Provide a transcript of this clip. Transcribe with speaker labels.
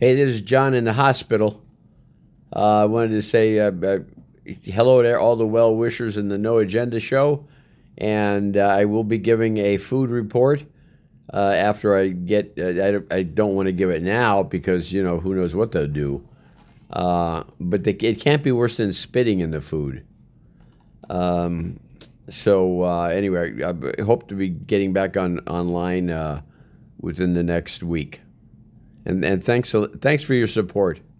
Speaker 1: Hey, this is John in the hospital. I wanted to say hello to all the well wishers in the No Agenda show, and I will be giving a food report after I get. I don't want to give it now because who knows what they'll do. It can't be worse than spitting in the food. Anyway, I hope to be getting back online within the next week. And thanks for your support.